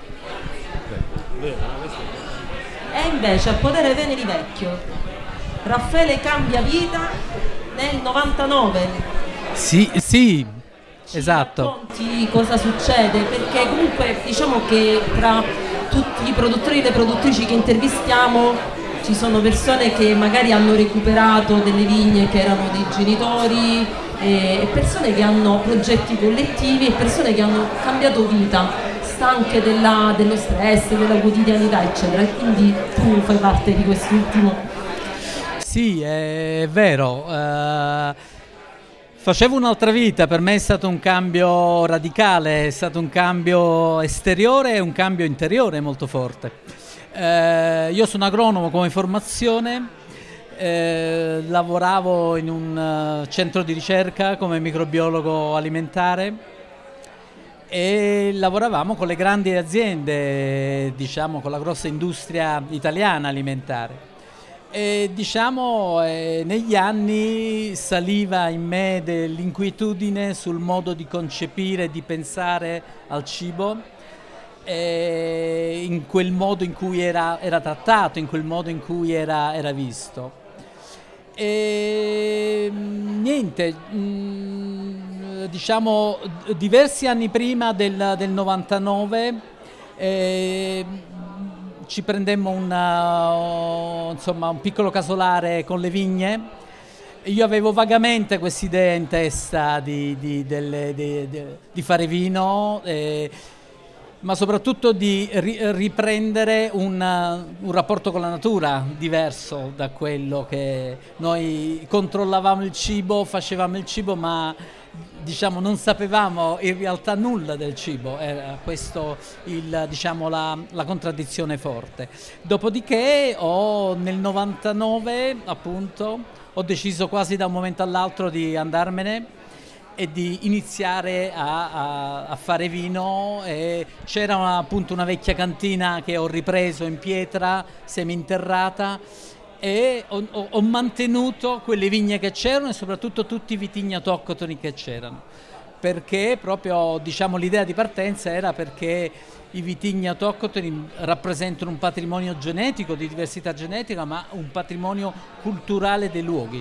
E invece al Podere Veneri Vecchio Raffaele cambia vita nel novantanove. Sì, sì, Ci esatto. racconti cosa succede? Perché comunque diciamo che tra tutti i produttori e le produttrici che intervistiamo ci sono persone che magari hanno recuperato delle vigne che erano dei genitori, e persone che hanno progetti collettivi e persone che hanno cambiato vita, stanche della, dello stress, della quotidianità eccetera, e quindi tu fai parte di quest'ultimo. Sì, è vero. Uh, Facevo un'altra vita, per me è stato un cambio radicale, è stato un cambio esteriore e un cambio interiore molto forte. Eh, io sono agronomo come formazione, eh, lavoravo in un uh, centro di ricerca come microbiologo alimentare e lavoravamo con le grandi aziende, diciamo con la grossa industria italiana alimentare. E diciamo eh, negli anni saliva in me dell'inquietudine sul modo di concepire, di pensare al cibo, eh, in quel modo in cui era, era trattato, in quel modo in cui era, era visto. E niente, mh, diciamo diversi anni prima del, del novantanove eh, ci prendemmo una, insomma, un piccolo casolare con le vigne. Io avevo vagamente quest'idea in testa di, di, delle, di, di, di fare vino, eh, ma soprattutto di ri, riprendere una, un rapporto con la natura diverso da quello che noi controllavamo il cibo, facevamo il cibo, ma diciamo non sapevamo in realtà nulla del cibo. Era questo il, diciamo, la, la contraddizione forte. Dopodiché ho, nel novantanove appunto ho deciso quasi da un momento all'altro di andarmene e di iniziare a, a, a fare vino. E c'era una, appunto una vecchia cantina che ho ripreso in pietra seminterrata e ho, ho, ho mantenuto quelle vigne che c'erano e soprattutto tutti i vitigni autoctoni che c'erano, perché proprio, diciamo, l'idea di partenza era perché i vitigni autoctoni rappresentano un patrimonio genetico, di diversità genetica, ma un patrimonio culturale dei luoghi.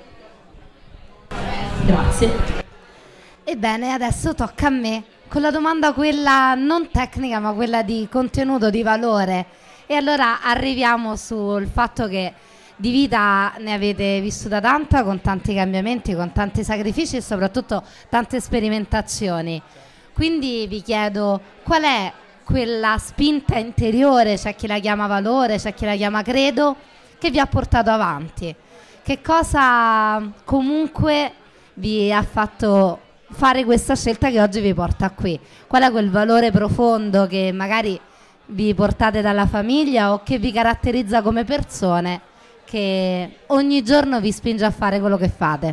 Grazie. Ebbene, adesso tocca a me, con la domanda quella non tecnica, ma quella di contenuto, di valore. E allora arriviamo sul fatto che di vita ne avete vissuta tanta, con tanti cambiamenti, con tanti sacrifici e soprattutto tante sperimentazioni. Quindi vi chiedo qual è quella spinta interiore, c'è chi la chiama valore, c'è chi la chiama credo, che vi ha portato avanti. Che cosa comunque vi ha fatto fare questa scelta che oggi vi porta qui? Qual è quel valore profondo che magari vi portate dalla famiglia o che vi caratterizza come persone, che ogni giorno vi spinge a fare quello che fate?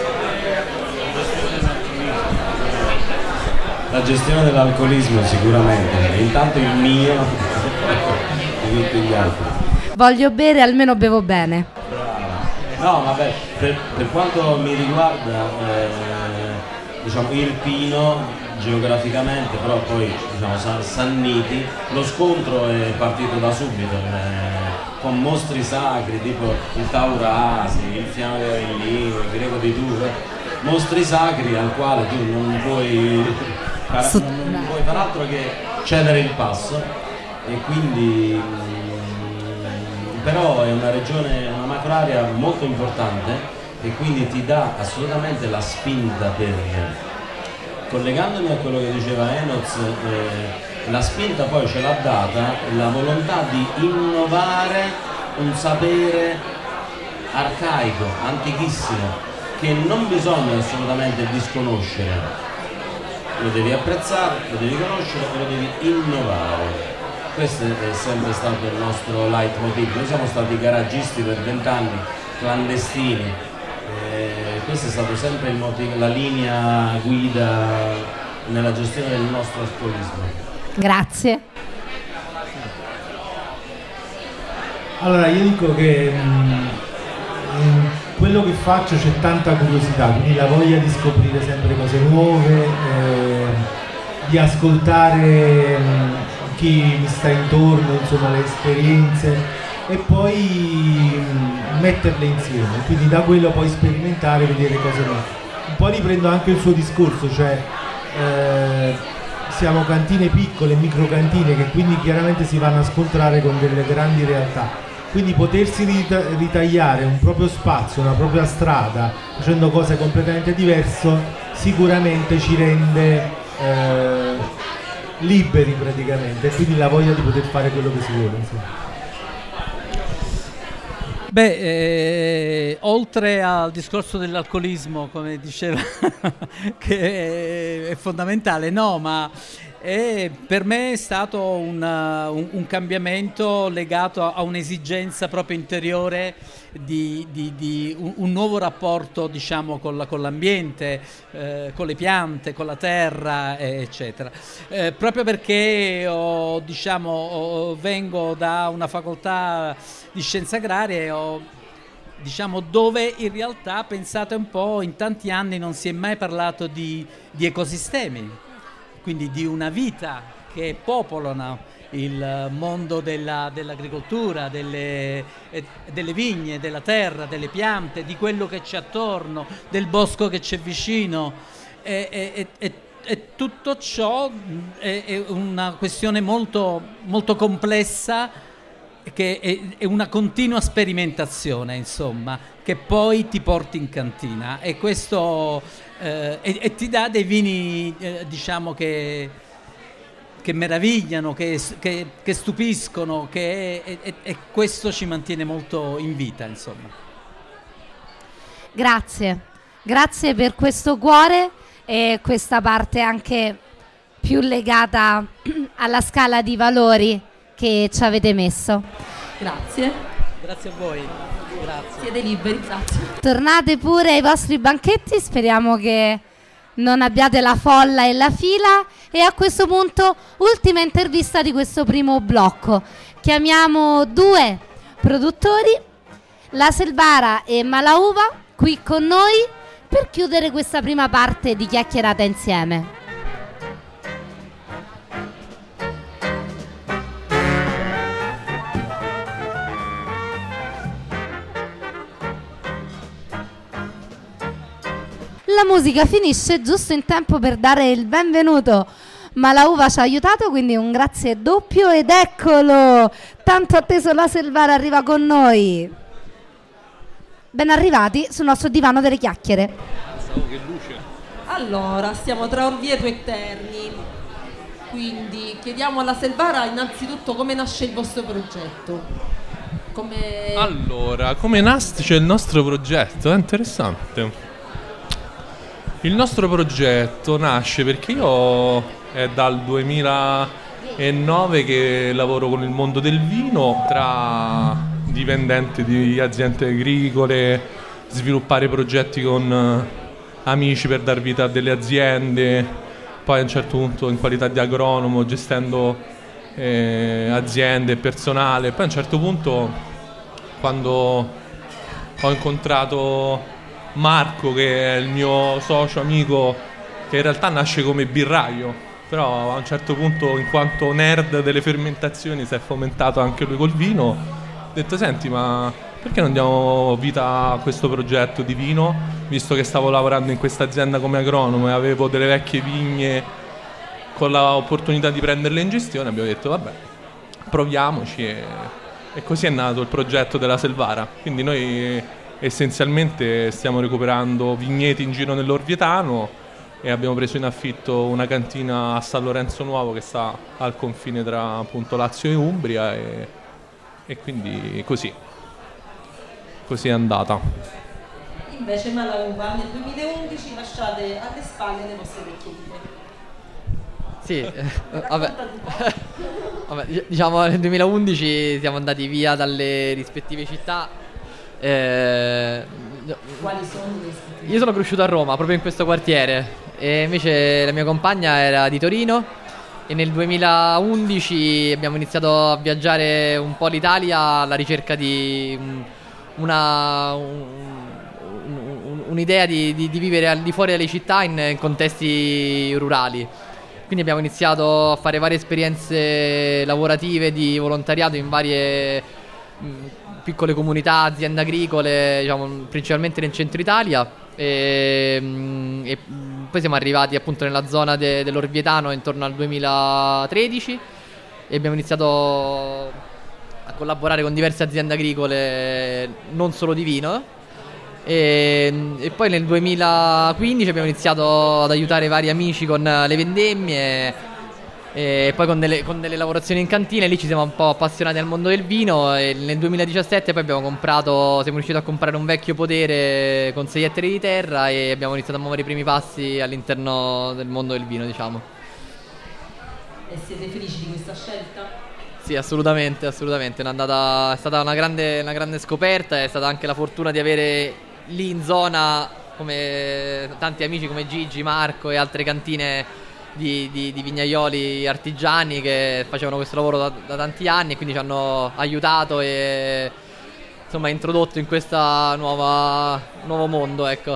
La gestione dell'alcolismo sicuramente, intanto il mio e tutti gli altri. Voglio bere, almeno bevo bene. No, vabbè, per, per quanto mi riguarda, eh, diciamo Irpino geograficamente, però poi diciamo Sanniti, lo scontro è partito da subito, eh, con mostri sacri tipo il Taurasi, il Fiamme di Avellino, il Greco di Due, mostri sacri al quale tu non puoi far, non, non puoi far altro che cedere il passo, e quindi mh, però è una regione, una macroarea molto importante e quindi ti dà assolutamente la spinta per... Collegandomi a quello che diceva Enoz, eh, la spinta poi ce l'ha data la volontà di innovare un sapere arcaico, antichissimo, che non bisogna assolutamente disconoscere. Lo devi apprezzare, lo devi conoscere e lo devi innovare. Questo è sempre stato il nostro leitmotiv. Noi siamo stati garagisti per vent'anni, clandestini. Eh, questo è stato sempre il motivo, la linea guida nella gestione del nostro alcolismo. Grazie. Allora io dico che mh, in quello che faccio c'è tanta curiosità, quindi la voglia di scoprire sempre cose nuove, eh, di ascoltare mh, chi mi sta intorno, insomma le esperienze, e poi mh, metterle insieme, quindi da quello poi sperimentare, vedere cose nuove. Un po' riprendo anche il suo discorso, cioè eh, siamo cantine piccole, micro cantine, che quindi chiaramente si vanno a scontrare con delle grandi realtà, quindi potersi rita- ritagliare un proprio spazio, una propria strada, facendo cose completamente diverse, sicuramente ci rende eh, liberi praticamente, e quindi la voglia di poter fare quello che si vuole, insomma. Beh, eh, oltre al discorso dell'alcolismo, come diceva, che è, è fondamentale, no, ma è, per me è stato un, un, un cambiamento legato a, a un'esigenza proprio interiore di, di, di un, un nuovo rapporto, diciamo, con, la, con l'ambiente, eh, con le piante, con la terra, eh, eccetera. Eh, proprio perché ho, diciamo, ho, vengo da una facoltà di scienze agrarie, ho, diciamo, dove in realtà, pensate un po', in tanti anni non si è mai parlato di, di ecosistemi, quindi di una vita che popolano il mondo della, dell'agricoltura, delle, eh, delle vigne, della terra, delle piante, di quello che c'è attorno, del bosco che c'è vicino, e, e, e, e tutto ciò è, è una questione molto, molto complessa, che è, è una continua sperimentazione, insomma, che poi ti porti in cantina, e questo eh, e, e ti dà dei vini, eh, diciamo, che che meravigliano, che, che, che stupiscono, che, e, e, e questo ci mantiene molto in vita, insomma. Grazie, grazie per questo cuore e questa parte anche più legata alla scala di valori che ci avete messo. Grazie. Grazie a voi. Grazie. Siete liberi, grazie. Tornate pure ai vostri banchetti, speriamo che non abbiate la folla e la fila. E a questo punto ultima intervista di questo primo blocco. Chiamiamo due produttori, La Selvara e Malauva, qui con noi per chiudere questa prima parte di chiacchierata insieme. La musica finisce giusto in tempo per dare il benvenuto. Malauva ci ha aiutato, quindi un grazie doppio, ed eccolo, tanto atteso La Selvara arriva con noi. Ben arrivati sul nostro divano delle chiacchiere. Oh, che luce. Allora, stiamo tra Orvieto e Terni, quindi chiediamo alla Selvara innanzitutto come nasce il vostro progetto. Come... Allora, come nasce il nostro progetto? È interessante. Il nostro progetto nasce perché io è dal duemilanove che lavoro con il mondo del vino, tra dipendente di aziende agricole, sviluppare progetti con amici per dar vita a delle aziende, poi a un certo punto in qualità di agronomo gestendo eh, aziende e personale, poi a un certo punto quando ho incontrato Marco, che è il mio socio amico, che in realtà nasce come birraio, però a un certo punto, in quanto nerd delle fermentazioni, si è fomentato anche lui col vino. Ho detto: senti, ma perché non diamo vita a questo progetto di vino, visto che stavo lavorando in questa azienda come agronomo e avevo delle vecchie vigne con l'opportunità di prenderle in gestione. Abbiamo detto: vabbè, proviamoci, e, e così è nato il progetto della Selvara. Quindi noi essenzialmente stiamo recuperando vigneti in giro nell'Orvietano e abbiamo preso in affitto una cantina a San Lorenzo Nuovo, che sta al confine tra appunto Lazio e Umbria, e, e quindi così così è andata. Invece Malauva, nel duemilaundici lasciate alle spalle le vostre vecchie vite. Sì, eh, vabbè. Vabbè, diciamo nel duemilaundici siamo andati via dalle rispettive città. Eh, Quali sono le io sono cresciuto a Roma, proprio in questo quartiere, e invece la mia compagna era di Torino, e nel duemilaundici abbiamo iniziato a viaggiare un po' l'Italia alla ricerca di una, un, un, un'idea di, di, di vivere al di fuori dalle città in, in contesti rurali. Quindi abbiamo iniziato a fare varie esperienze lavorative di volontariato in varie mh, piccole comunità, aziende agricole, diciamo, principalmente nel centro Italia, e, e poi siamo arrivati appunto nella zona de, dell'Orvietano intorno al duemilatredici e abbiamo iniziato a collaborare con diverse aziende agricole, non solo di vino, e, e poi nel duemilaquindici abbiamo iniziato ad aiutare vari amici con le vendemmie, E poi con delle, con delle lavorazioni in cantina, lì ci siamo un po' appassionati al mondo del vino e nel duemiladiciassette poi abbiamo comprato, siamo riusciti a comprare un vecchio podere con sei ettari di terra e abbiamo iniziato a muovere i primi passi all'interno del mondo del vino, diciamo. E siete felici di questa scelta? Sì, assolutamente, assolutamente, è, andata, è stata una grande, una grande scoperta, è stata anche la fortuna di avere lì in zona come tanti amici come Gigi, Marco e altre cantine Di, di, di vignaioli artigiani che facevano questo lavoro da, da tanti anni e quindi ci hanno aiutato e insomma introdotto in questo nuovo mondo, ecco.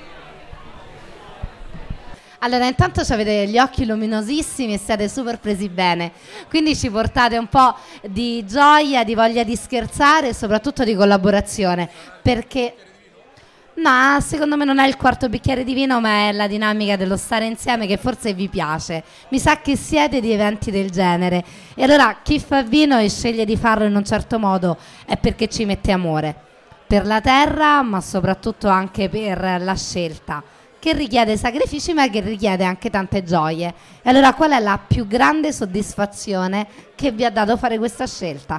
Allora, intanto avete gli occhi luminosissimi e siete super presi bene, quindi ci portate un po' di gioia, di voglia di scherzare e soprattutto di collaborazione, perché no, secondo me non è il quarto bicchiere di vino, ma è la dinamica dello stare insieme che forse vi piace. Mi sa che siete di eventi del genere. E allora chi fa vino e sceglie di farlo in un certo modo è perché ci mette amore per la terra, ma soprattutto anche per la scelta, che richiede sacrifici ma che richiede anche tante gioie. E allora qual è la più grande soddisfazione che vi ha dato fare questa scelta?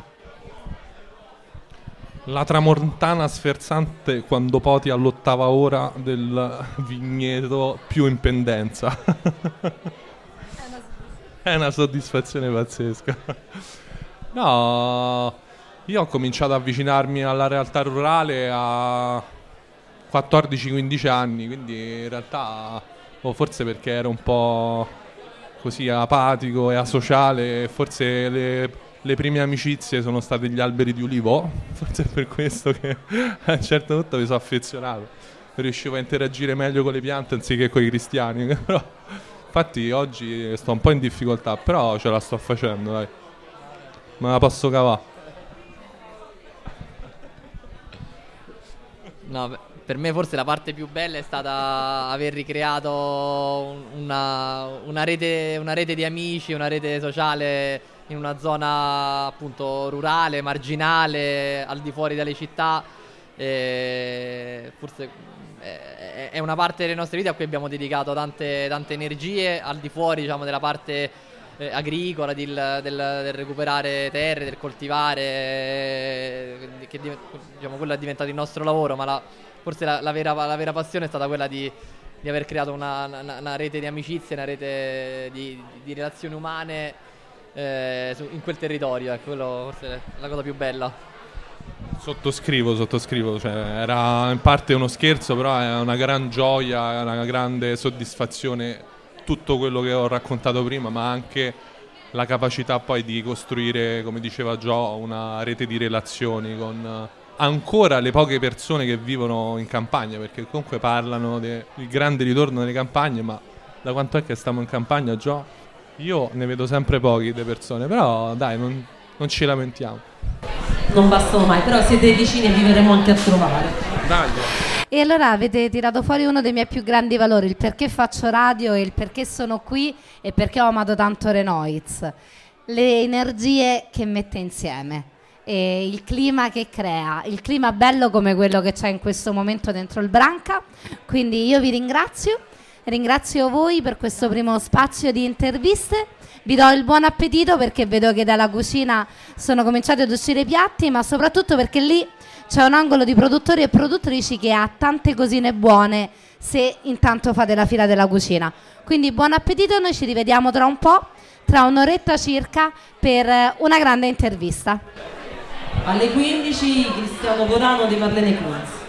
La tramontana sferzante quando poti all'ottava ora del vigneto più in pendenza. È una soddisfazione pazzesca. No, io ho cominciato ad avvicinarmi alla realtà rurale a quattordici quindici anni, quindi in realtà, o forse perché ero un po' così apatico e asociale, forse le... Le prime amicizie sono state gli alberi di ulivo, forse è per questo che a un certo punto mi sono affezionato. Riuscivo a interagire meglio con le piante anziché con i cristiani. Però, infatti oggi sto un po' in difficoltà, però ce la sto facendo, dai. Me la posso cavare. No, per me forse la parte più bella è stata aver ricreato una, una, rete, una rete di amici, una rete sociale in una zona appunto rurale, marginale, al di fuori dalle città. E forse è, è una parte delle nostre vite a cui abbiamo dedicato tante, tante energie, al di fuori, diciamo, della parte eh, agricola, del, del, del recuperare terre, del coltivare, che diciamo quello è diventato il nostro lavoro, ma la, forse la, la, vera, la vera passione è stata quella di, di aver creato una, una, una rete di amicizie, una rete di, di relazioni umane Eh, in quel territorio, ecco, quello forse è la cosa più bella. Sottoscrivo, sottoscrivo, cioè, era in parte uno scherzo, però è una gran gioia, è una grande soddisfazione tutto quello che ho raccontato prima, ma anche la capacità poi di costruire, come diceva Gio, una rete di relazioni con ancora le poche persone che vivono in campagna, perché comunque parlano del grande ritorno nelle campagne, ma da quanto è che stiamo in campagna, Gio? Io ne vedo sempre pochi di persone, però dai, non, non ci lamentiamo. Non bastano mai, però siete vicini e vi verremo anche a trovare. Dai. E allora avete tirato fuori uno dei miei più grandi valori, il perché faccio radio e il perché sono qui e perché ho amato tanto Renoiz. Le energie che mette insieme e il clima che crea, il clima bello come quello che c'è in questo momento dentro il Branca. Quindi io vi ringrazio. Ringrazio voi per questo primo spazio di interviste, vi do il buon appetito perché vedo che dalla cucina sono cominciati ad uscire i piatti, ma soprattutto perché lì c'è un angolo di produttori e produttrici che ha tante cosine buone se intanto fate la fila della cucina. Quindi buon appetito, noi ci rivediamo tra un po', tra un'oretta circa, per una grande intervista. Alle quindici Cristiano Borano di Marlene Kunz.